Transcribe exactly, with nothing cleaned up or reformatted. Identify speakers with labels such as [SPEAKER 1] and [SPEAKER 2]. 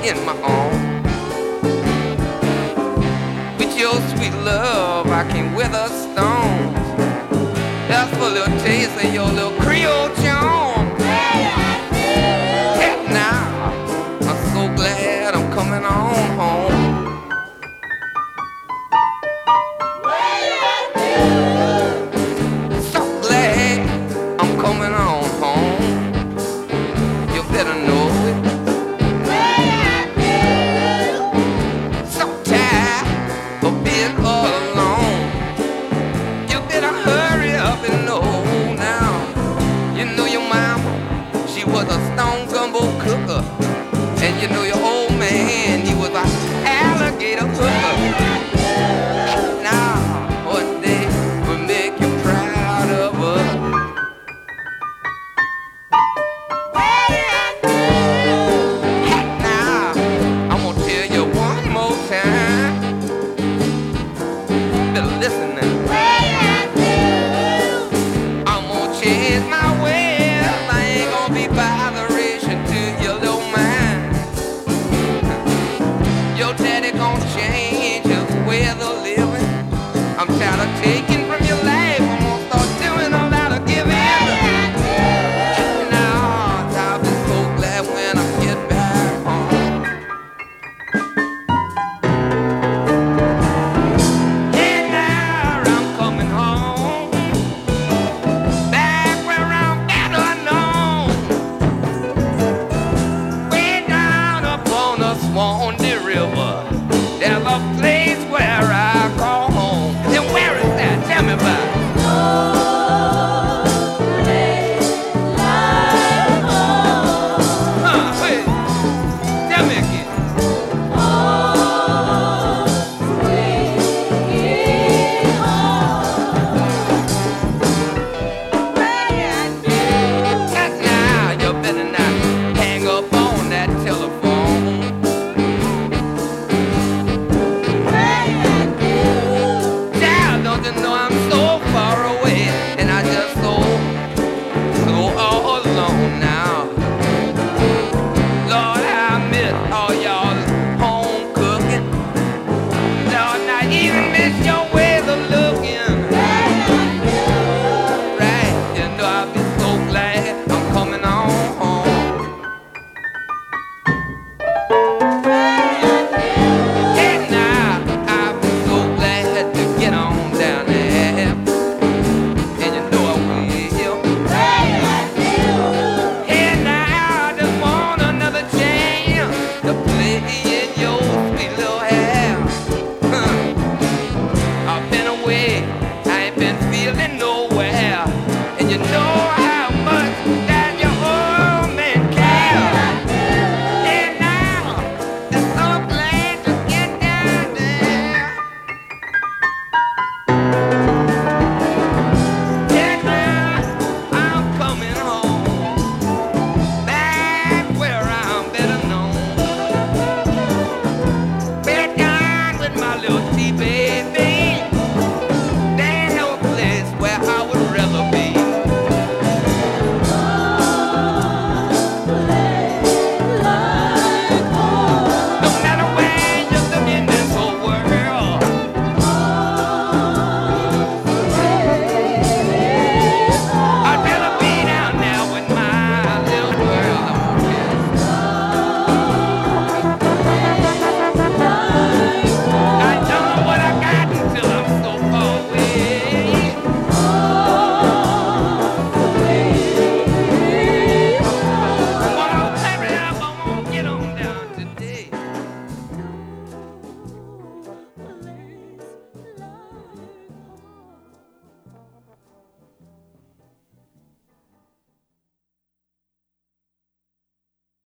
[SPEAKER 1] in my arms. With your sweet love, I can weather storms. That's for a little taste of your little Creole charm. Heck now, I'm so glad I'm coming on home. So glad I'm coming on home. You better know it. So tired of being all alone. You better hurry up and know now. You know your mama, she was a stone gumbo cooker. And you know your old man, he was an alligator hooker. Now, one day will make you proud of us. Heck now, I'm gonna tell you one more time. Better listen now. I'm gonna change my ways. I ain't gonna be botheration to your little mind. Your daddy gonna change his ways of living. I'm tired of taking from your life. I'm gonna start doing a lot of giving. Now I'll be so glad when I get back home. Hey now I'm coming home, back where I'm better known. Way down upon the Swanee River, there's a place where I call home. And where is that? Tell me about it. Huh, wait. Tell me again. Now you better not hang up on that telephone.